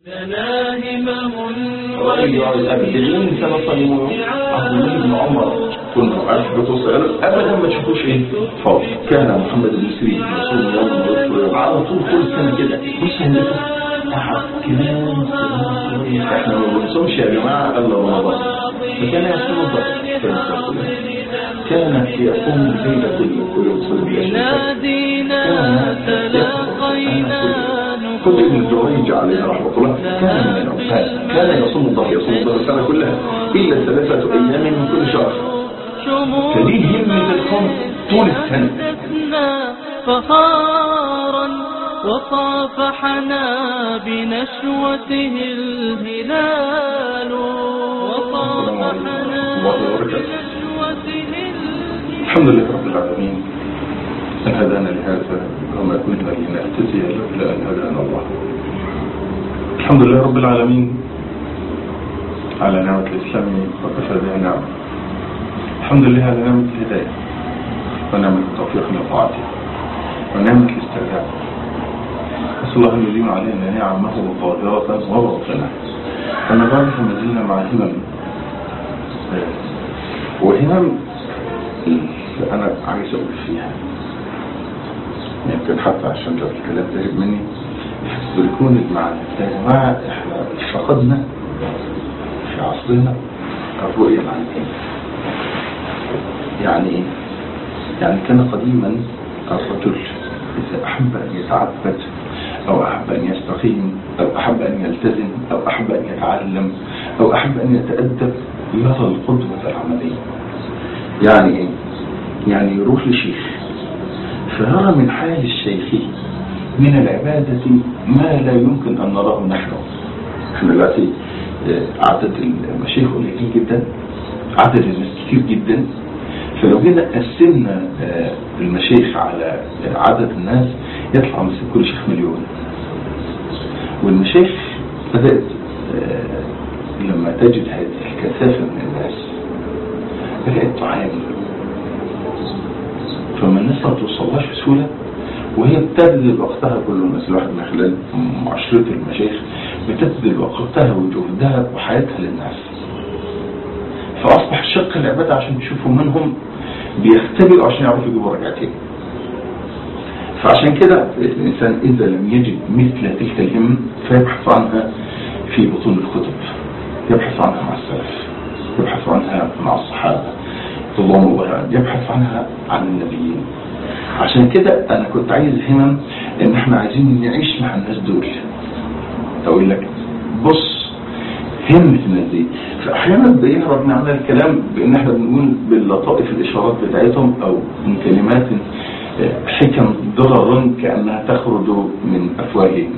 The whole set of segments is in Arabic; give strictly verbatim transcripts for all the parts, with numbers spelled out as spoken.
لنا همم وأيها الأبدلين سنصلوا عبد الله بن عمر كنت عارف بتوصل أبدا ما تشوفوش إيه فوق. كان محمد بن سيرين رسول الله على طول كل سنة كده بص هندسة تعب كمان إحنا ما بنصومش يا جماعة إلا رمضان فكان يصوم ضغط كان يقوم ليلة كل يوم نادينا تلاقينا كل ابن الجريج عليه رحمة الله كان من العباد كان يصوم الضغط يصوم الضغط السنة كلها إلا ثلاثة أيام من كل شهر فدي همة القوم طول السنة فخارا وصافحنا بنشوته الهلال وصافحنا بنشوته الهلال. الحمد لله رب العالمين أن هدانا لهذا وما كنا لنهتدي لولا أن هدانا الله. الحمد لله رب العالمين على نعمة الإسلام وكفى بها نعمة. الحمد لله على نعمة الهداية ونعمة التوفيق لطاعته ونعمة الاسترجاع. أسأل الله أن يديم علينا نعمه ظاهرة وباطنة. أما بعد فما زلنا مع همم وهمم أنا عايز أقول فيها يمكن حتى عشان لو الكلام تهرب مني تدركون المعنى. يا جماعة احنا فقدنا في عصرنا الرؤية العلمية. يعني ايه؟ يعني كان قديما الرجل إذا أحب أن يتعبد أو أحب أن يستقيم أو أحب أن يلتزم أو أحب أن يتعلم أو أحب أن يتأدب يرى القدوة العملية. يعني ايه؟ يعني يروح لشيخ فيرى من حال الشيخ من العبادة ما لا يمكن أن نراه نحن. احنا دلوقتي عدد المشايخ قليلين جدا، عدد الناس كتير جدا، فلو جينا قسمنا المشايخ على عدد الناس يطلع مثل كل شيخ مليون. والمشايخ بدأت لما تجد هذه الكثافة من الناس بدأت تعاني، فما الناس ما توصلهاش بسهولة وهي بتبذل وقتها كل الناس. الواحد من خلال معاشرة المشايخ بتبذل وقتها وجهدها وحياتها للناس، فأصبح شق العبادة عشان يشوفوا منهم بيختبروا عشان يعرفوا يجيبوا ركعتين. فعشان كده الإنسان إذا لم يجد مثل تلك الهمة فيبحث عنها في بطون الكتب، يبحث عنها مع السلف، يبحث عنها مع الصحابة رضوان الله عنهم، يبحث عنها عن النبيين. عشان كده أنا كنت عايز همم إن احنا عايزين نعيش مع الناس دول. أقول لك بص همة الناس دي، فأحيانا بيهرب معنا الكلام بإن احنا بنقول باللطائف الإشارات بتاعتهم أو من كلمات حكم ضرر كأنها تخرج من أفواههم،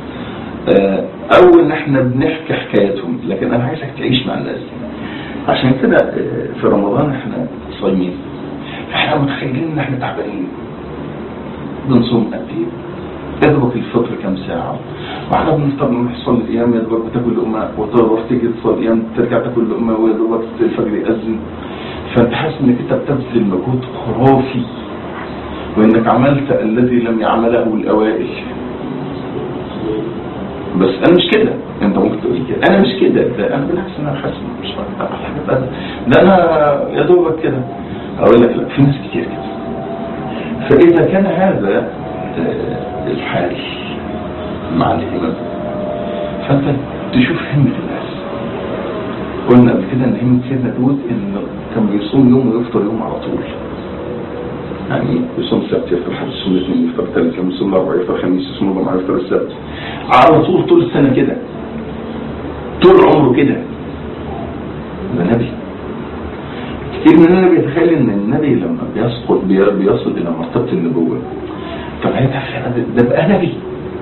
أو إن احنا بنحكي حكايتهم. لكن أنا عايزك تعيش مع الناس دي. عشان كده في رمضان احنا صايمين، احنا متخيلين ان احنا تعبانين بنصوم قد ايه، يدرك الفطر كم ساعة، وعلى بنفطر نروح نصلي الايام يدرك بتاكل لقمة وتروح تيجي تصلي الايام ترجع تاكل لقمة ويدرك الفجر يأذن. فانت حاسس انك انت بتبذل مجهود خرافي وانك عملت الذي لم يعمله الاوائل. بس انا مش كده، انت ممكن تقول كده انا مش كده، ده انا بالعكس انا حاسس مش حاجه، ده انا يا دوبك كده. اقول لك لا، في ناس كتير كده. فاذا كان هذا الحال مع الهمم فانت تشوف همة الناس. قلنا قبل كده ان همة سيدنا داود انه كان بيصوم يوم ويفطر يوم على طول. يعني يصوم السبت يفطر حد، يصوم الاثنين يفطر الثالث، لما يصوم الاربعاء يفطر الخميس، يصوم الجمعة يفطر السبت، على طول طول السنة كده، طول عمره كده. ده نبي. كتير مننا بيتخيل ان النبي لما بيسقط بيصل الى مرتبة النبوة، طب هيتخيل ده بقى نبي.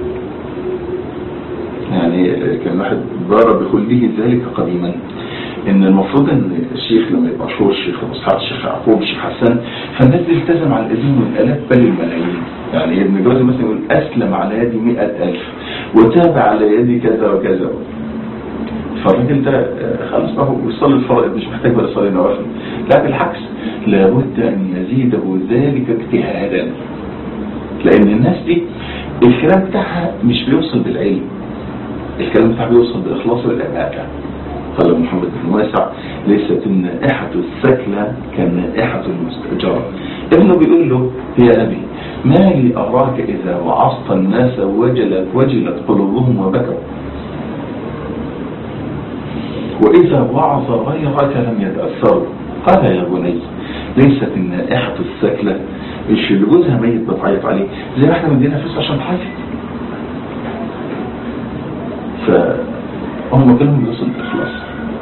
يعني كان واحد بارا بخلده ذلك قديما ان المفروض ان الشيخ لما يبقى مشهور، الشيخ مصحف، الشيخ يعقوب، الشيخ حسن، فالناس دي التزم على الاذن والالاف بل الملايين. يعني ابن جوزي مثلا يقول اسلم على يدي مئة الف وتابع على يدي كذا وكذا. فالراجل ده خلاص بقى بيصلي الفرائض مش محتاج ولا يصلي النوافل. لا بالعكس، لابد ان يزيده ذلك اجتهادا، لان الناس دي الكلام بتاعها مش بيوصل بالعلم، الكلام بتاعه بيوصل بإخلاص العبادة. قال محمد بن واسع ليست النائحة السكلة كالنائحة المستأجرة. ابنه بيقول له يا أبي ما لي أراك إذا وعظت الناس وجلت وجلت قلوبهم وبكوا، وإذا وعظ غيرك لم يتأثروا. قال يا بني ليست النائحة السكلة مش اللي جوزها ميت بتعيط عليه زي ما احنا مدينا فلوس عشان تعيط. فهم كلهم بيوصل الإخلاص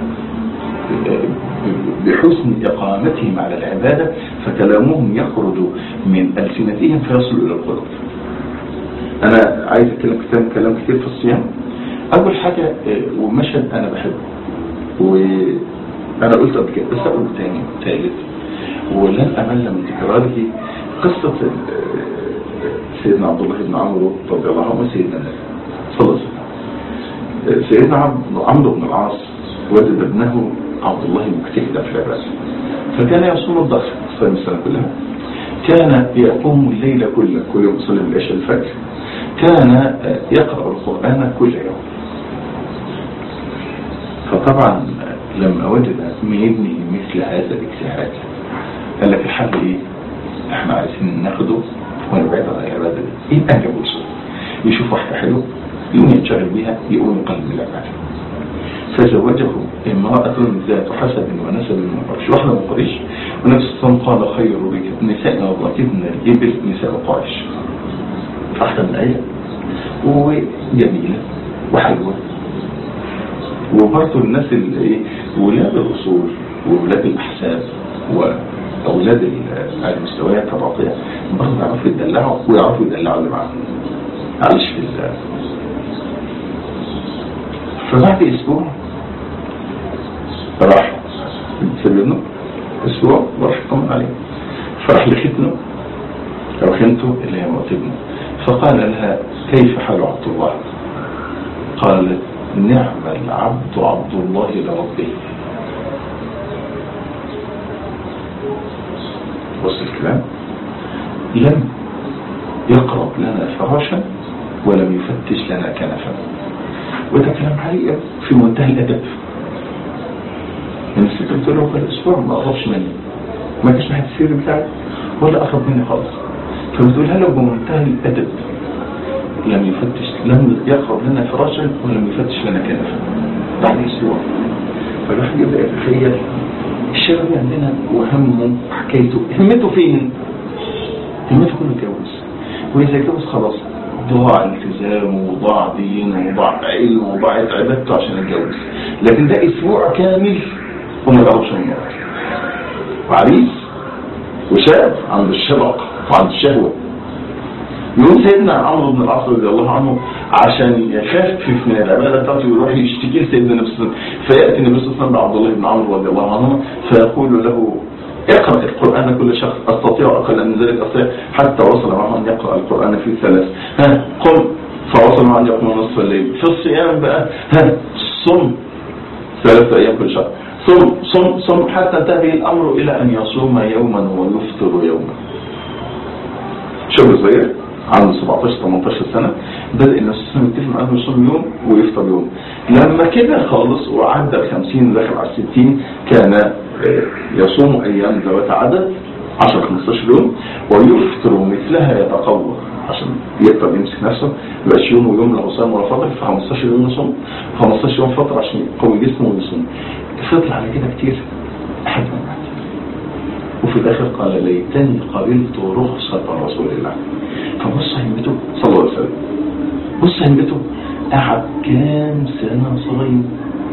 بحسن إقامتهم على العبادة، فكلامهم يخرج من ألسنتهم فيصل إلى القلوب. أنا عايز أتكلم كلام كلام كتير في الصيام. أول حاجة ومشهد أنا بحبه وأنا قلت قبل كده بس أقول تاني ثالث ولن أمل من تكراره، قصة سيدنا عبد الله بن عمرو رضي الله عنه وسيدنا النبي صلى الله عليه وسلم. سيدنا عمرو بن العاص وجد ابنه عبد الله مجتهدا في العبادة، فكان يصوم الظهر صيام السنة كلها، كان يقوم الليل كله كل يوم يصلي العشاء الفجر، كان يقرأ القرآن كل يوم. فطبعا لما وجد من ابنه مثل هذا الاجتهاد قال لك الحل ايه؟ احنا عايزين ناخده ونبعد عن العبادة دي. ايه انجب وصول يشوف واحدة حلوة يقوم ينشغل بها يقوم يقلب العبادة. فزوجه امرأة ذات حسب ونسب من قريش، واحدة من قريش، ونفس الصلاة قال خير نساء ركبن الإبل نساء قريش. واحدة من عيلة وجميلة وحلوة، وبرضه الناس اللي ولاد الأصول وولاد الأحساب وأولاد المستويات الراقية برضه يعرفوا يدلعوا ويعرفوا يدلعوا اللي معاهم. معلش في الله. فبعد أسبوع راح سبيلنا أسبوع وراح يطمن عليه، فراح لختنه أو خنته اللي هي مرات ابنه، فقال لها كيف حال عبد الله؟ قالت نعم العبد عبد الله لربه. بص الكلام، لم يقرب لنا فراشا ولم يفتش لنا كنفا. وده كلام حقيقي في منتهى الأدب. من الست له في الأسبوع ما أقربش مني، ما كانش ناحية السير بتاعي ولا أقرب مني خالص. فبتقولها له بمنتهى الأدب لم يفتش لم يقرب لنا فراشا ولم يفتش لنا كنفا بعد أسبوع. فالواحد يبدأ يتخيل الشباب عندنا وهمه وحكايته همته فين؟ همته كله يتجوز، وإذا يتجوز خلاص ضاع التزامه وضاع دينه وضاع علمه وضاع عبادته عشان يتجوز. لكن ده اسبوع كامل وما يقربش من النار، وعريس وشاب عنده الشبق وعنده الشهوة. يقول سيدنا عمرو بن العاص رضي الله عنه عشان يخفف من العبادة بتاعته يروح يشتكي لسيدنا النبي صلى الله عليه وسلم، فيأتي النبي صلى الله عليه وسلم بعبد الله بن عمرو رضي الله عنه فيقول له اقرأ القرآن كل شخص أستطيع أقل من ذلك أستطيع، حتى وصل معه أن يقرأ القرآن في ثلاث. ها قل فوصل معه أن يقوم نصف الليل. في الصيام بقى ها صم ثلاثة أيام كل شهر، صم صم صم حتى انتهى الأمر إلى أن يصوم يوما ويفطر يوما. شاب صغير عنده سبعتاشر تمنتاشر سنة بدأ الناس يتفق معاه يصوم يوم ويفطر يوم. لما كده خالص وعدى الخمسين داخل على الستين كان يصوم أيام ذوات عدد عشرة خمستاشر يوم ويفطر مثلها يتقوى عشان يقدر يمسك نفسه، مبقاش يوم ويوم له صيام ولا فطر، في خمستاشر يوم يصوم خمستاشر يوم فطر عشان يقوي جسمه ويصوم. فضل على كده كتير لحد ما مات. وفي الآخر قال ليتني قبلت رخصة رسول الله. فبص همته صلى الله عليه وسلم، بص همته قعد كام سنة صايم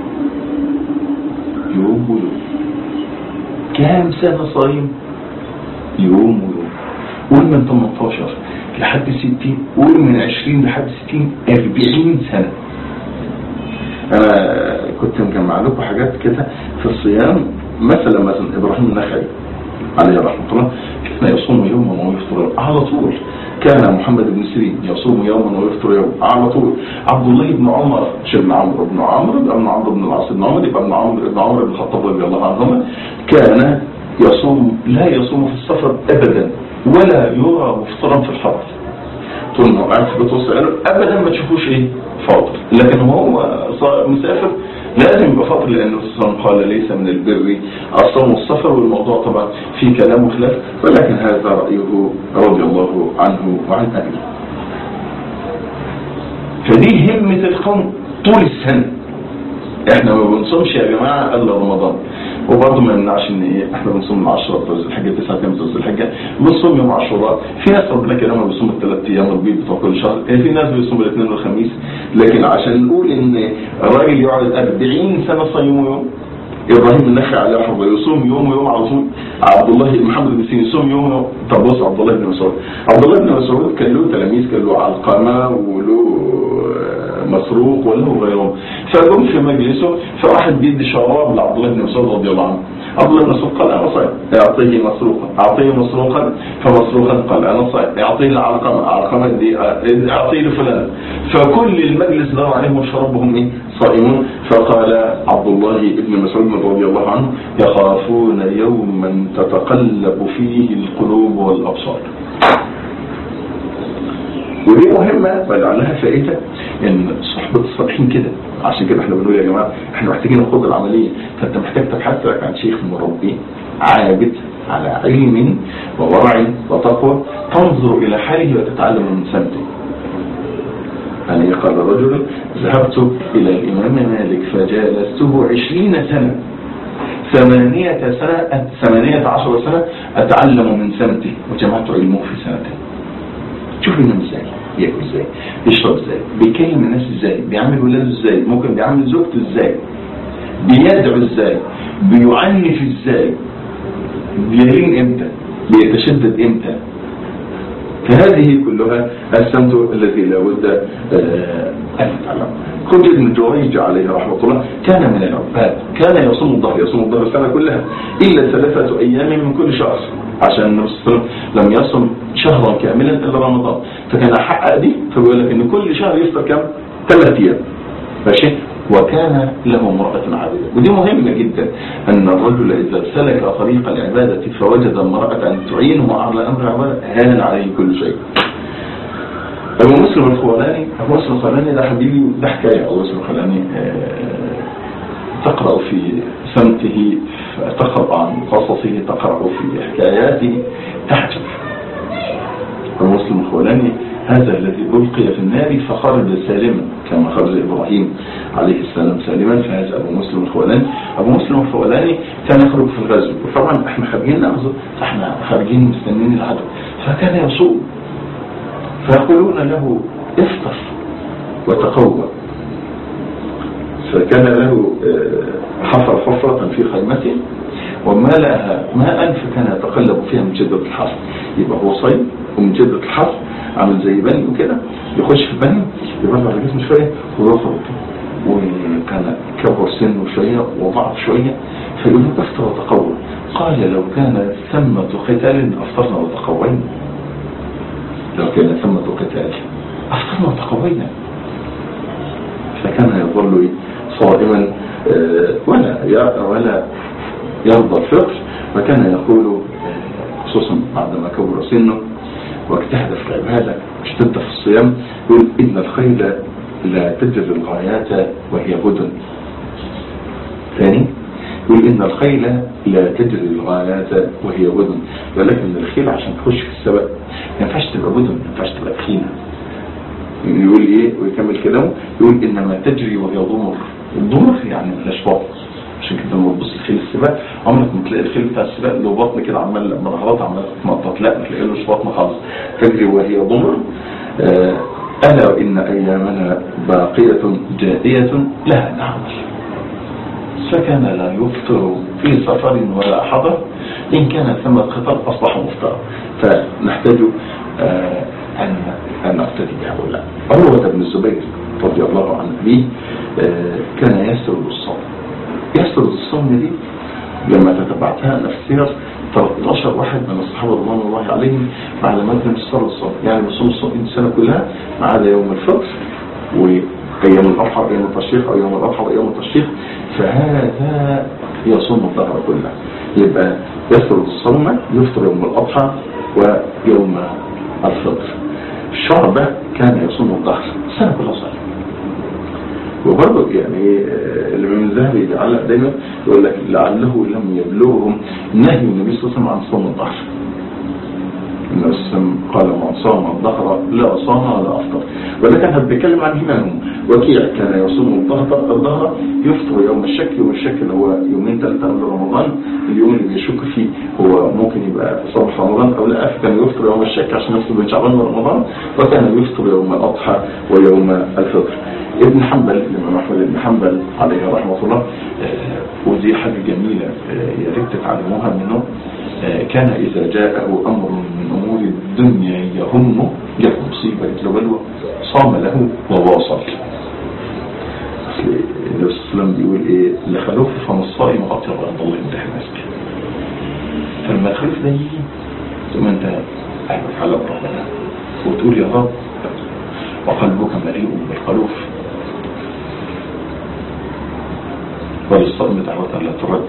يوم ويوم، كام سنة صايم يوم ويوم. قول من تمنتاشر لحد ستين، قول من عشرين لحد ستين، أربعين سنة. أنا كنت مجمع لكم حاجات كده في الصيام، مثلا مثلا إبراهيم النخعي عليه رحمة الله كان يصوم يوما ويفطر على طول. كان محمد بن سيرين يصوم يوما ويفطر يوم على طول. عبد الله بن عمر مش ابن عمرو بن عمرو ابن عمرو بن العاص بن عمر يبقى ابن عمرو ابن عمرو بن الخطاب رضي الله عنهما كان يصوم لا يصوم في السفر ابدا ولا يرى مفطرا في الحضر. طول ما هو قاعد في بيت وسط عياله ابدا ما تشوفوش ايه فاطر، لكن هو مسافر لازم يبقى فاطر، لانه قال ليس من البر الصوم والسفر. والموضوع طبعا فيه كلام وخلاف، ولكن هذا رايه رضي الله عنه وعن ابيه. فدي همه القوم طول السنه. احنا ما بنصومش يا جماعه الا رمضان، وبرضه ما يمنعش ان ايه احنا بنصوم العشرة بتوع ذي الحجه، تسعة ايام بتوع ذي الحجه، بنصوم يوم عاشوراء. في ناس ربنا كرمها بيصوم الثلاث ايام البيض بتوع كل شهر، في ناس بيصوم الاثنين والخميس. لكن عشان نقول ان الراجل يقعد أربعين سنه صايم يوم، ابراهيم النخعي عليه رحمه الله يصوم يوم ويوم على طول، عبد الله محمد بن سيرين يصوم يوم ويوم. طب بص عبد الله بن مسعود، عبد الله بن مسعود كان له تلاميذ، كان له علقمه وله مسروق وله غيرهم. فجم في مجلسه فواحد بيدي شراب لعبد الله بن مسعود رضي الله عنه. عبد الله بن مسعود قال انا صائم، اعطيه مسروقا، اعطيه مسروقا فمسروقا قال انا صائم، اعطيه لعلقمه، علقمه دي اعطيه لفلان. فكل المجلس دار عليهم وشربهم ايه صائمون. فقال عبد الله بن مسعود رضي الله عنه يخافون يوما تتقلب فيه القلوب والابصار. ودي مهمة ولعلها فائدة ان صحبة الصالحين كده. عشان كده احنا بنقول يا جماعة احنا محتاجين نخوض العملية. فانت محتاج تبحث لك عن شيخ مربي عابد على علم وورع وتقوى، تنظر الى حاله وتتعلم من سمته. يعني قال رجل ذهبت الى الامام مالك فجالسته عشرين سنة، ثمانية سنة ثمانية عشر سنة اتعلم من سمته وجمعت علمه في سنتين. شوف ينام ازاي، ياكل ازاي، يشرب ازاي، بيكلم الناس ازاي، بيعمل ولاده ازاي، ممكن بيعمل زوجته ازاي، بيدعو ازاي، بيعنف ازاي، بيلين امتى، بيتشدد امتى. فهذه كلها السمت الذي لا بد ان نتعلم. خالد بن جريج عليه رحمه الله كان من العباد، كان يصوم الظهر، يصوم الظهر السنه كلها الا ثلاثه ايام من كل شهر، عشان النبي صلى الله عليه وسلم لم يصم شهرا كاملا الا رمضان، فكان احقق دي. فبيقول لك ان كل شهر يفطر كم؟ ثلاث ايام ماشي. وكان له امرأة عابدة، ودي مهمة جدا ان الرجل اذا سلك طريق العبادة فوجد امرأة تعينه على امر العبادة هان عليه كل شيء. ابو مسلم الخولاني، ابو مسلم الخولاني ده حبيبي، ده حكاية. ابو مسلم الخولاني تقرأ في سمته، تقرأ عن قصصه، تقرأ في حكاياته، تحجب. ابو مسلم الخولاني هذا الذي ألقي في النار فخرج سالما كما خرج إبراهيم عليه السلام سالما، فهذا أبو مسلم الخولاني. أبو مسلم الخولاني كان يخرج في الغزو، وطبعا احنا خارجين نغزو، احنا خارجين مستنين العدو، فكان يصوم. فيقولون له افطر وتقوى. فكان له حفر حفرة في خيمته وملأها ماء، فكان يتقلب فيها من شدة الحر. يبقى هو صيد ومن شدة الحر عامل زي بني وكده، يخش في بني يبرع على جسمه شوية ويخرج، وكان كبر سنه شوية وضعف شوية. فيقول له افطر وتقوى. قال لو كان ثمة قتال افطرنا وتقوينا، لو كان ثمة قتال افطرنا وتقوينا. فكان يظل صائما ولا ولا يرضى الفطر. وكان يقول خصوصا بعدما كبر سنه واجتهد في العبادة واشتد في الصيام، يقول إن الخيل لا تجري الغايات وهي بدن. ثاني يقول إن الخيل لا تجري الغايات وهي بدن، ولكن الخيل عشان تخش في السبق ما ينفعش تبقى بدن، ما ينفعش تبقى تخينة. يقول ايه ويكمل كلامه، يقول إنما تجري وهي ضمر. الضمر يعني الأشواط. عشان كده لما تبص الخيل السباق عمرك ما تلاقي الخيل بتاع السباق له بطن كده عمال مرحلات عمال تتنطط، لا ما تلاقي له بطن خالص. تجري وهي ضمر. آه ألا إن أيامنا باقية جائية لها نعمل. فكان لا يفطر في سفر ولا حضر، إن كان ثم خطر أصبح مفطر. فنحتاج آه أن أن نقتدي بهؤلاء. عروة بن الزبير رضي الله عنه أبيه آه كان يسرد الصوم. يسرد الصوم دي لما تتبعتها نفسير ثلاثة عشر واحد من الصحابة رضوان الله عليهم معلومات من تسرد الصوم، يعني بيصوم الصوم السنة كلها ما عدا يوم الفطر وأيام الأضحى وأيام التشريق أو يوم الأضحى وأيام التشريق، فهذا يصوم الظهر كله. يبقى يسرد الصوم، يفطر يوم الأضحى ويوم الفطر. شعبة كان يصوم الظهر السنة كلها صلاة. وبرضه يعني الإمام الذهبي بيعلق دايما يقول لك لعله لم يبلغهم نهي النبي صلى الله عليه وسلم عن صوم الظهر. النبي صلى الله عليه وسلم قال من صام الظهر لا صام ولا أفطر، ولكن هذا بيتكلم عن همامهم. وكيع كان يصوم الظهر يفطر يوم الشك، يوم الشك اللي هو يومين ثلاثة قبل رمضان، اليوم اللي بيشك فيه هو ممكن يبقى صوم في رمضان أو لا، فكان يفطر يوم الشك عشان يفطر بين شعبان ورمضان، وكان يفطر يوم الأضحى ويوم الفطر. ابن حنبل الإمام أحمد بن حنبل عليه رحمة الله، ودي حاجة جميلة يا ريت تتعلموها منه، كان إذا جاءه أمر من أمور الدنيا يهمه، جاء مصيبة يتلوله، صام له وواصل. النبي صلى الله عليه وسلم بيقول إيه لخلوف فم الصائم أطيب عند الله من ريح المسك. فلما الخلوف ده يجي ثم أنت أحبك على ربنا وتقول يا رب وقلبك مليء بالخلوف، وللصائم دعوة لا ترد.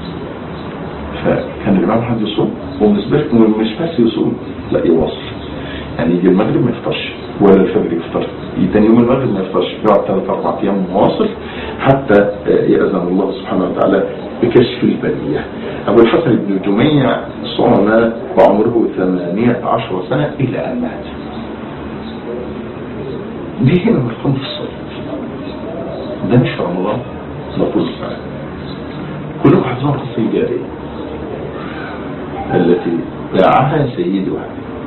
فكان الإمام أحمد يصوم وبالنسبة لك مش بس يصوم، لا يواصل، يعني يجي المغرب ما يفطرش ولا الفجر يفطر، تاني يوم المغرب ما يفطرش، يقعد ثلاث أربع أيام مواصل حتى يأذن الله سبحانه وتعالى بكشف البلية. أبو الحسن بن جميع صام وعمره ثمانية عشر سنة إلى أن مات. دي هنا مرقم في الصلاة، ده مش في رمضان، ده طول السنة. كلكم حافظون القصة الجارية التي باعها سيدها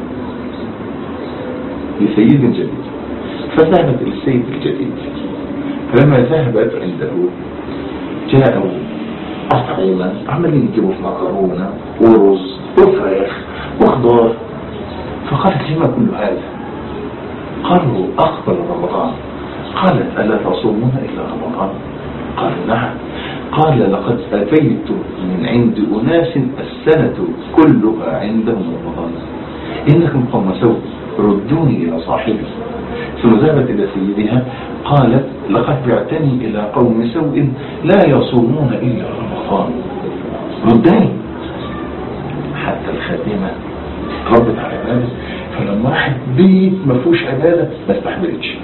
لسيد جديد، فذهبت إلى السيد الجديد، فلما ذهبت عنده جاءوا أطعمة عمالين يجيبوا في مكرونة ورز وفراخ وخضار، فقالت لما كل هذا؟ قالوا أقبل رمضان. قالت ألا تصومون إلا رمضان؟ قالوا نعم. قال لقد أتيت من عند أناس السنة كلها عندهم رمضان، إنكم قوم سوء ردوني إلى صاحبي. ثم ذهبت إلى سيدها قالت لقد بعتني إلى قوم سوء لا يصومون إلا رمضان، ردني. حتى الخادمة ربت على عبادة، فلما راحت بيت ما فيهوش عبادة ما استحملتش.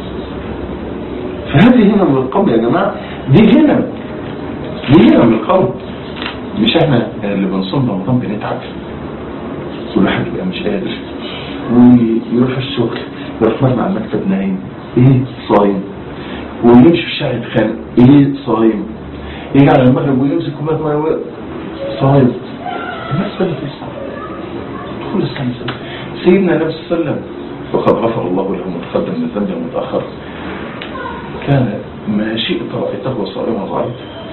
فهذه هنا من القوم يا جماعة، دي هنا دي هنا من القوم. مش احنا اللي بنصوم رمضان بنتعب، كل واحد يبقى مش قادر ويروح الشغل يروح مع المكتب نايم ايه صايم، ويمشي في الشارع يتخانق ايه صايم، يجي على المغرب ويمسك كوبايه ميه صايم. الناس بدأت تسمع دخول السنة. سيدنا النبي صلى الله عليه وسلم وقد غفر الله له متقدم من الذنب المتأخر، كان ما شئت رأيته صائما ضعيف،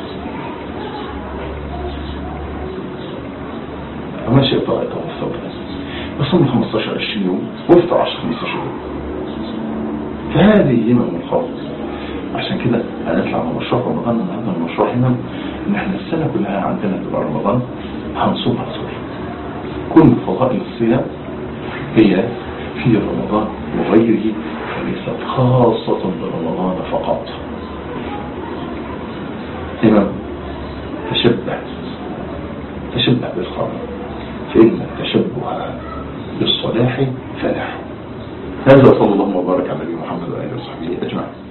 وما شئت رأيته صائما بصوم خمستاشر عشرين يوم وافطر عشرة خمستاشر يوم. فهذه همم الخوف. عشان كده هنطلع من مشروع رمضان النهارده. المشروع هنا ان احنا السنه كلها عندنا تبقى رمضان هنصوم هنصوم. كل فضائل الصيام هي في رمضان وغيره، وليست خاصه برمضان فقط. إمام تشبه تشبه بالقوم، فإن التشبه بالصلاح فلاح. هذا صلى الله وبارك على نبينا محمد وآله وصحبه أجمعين.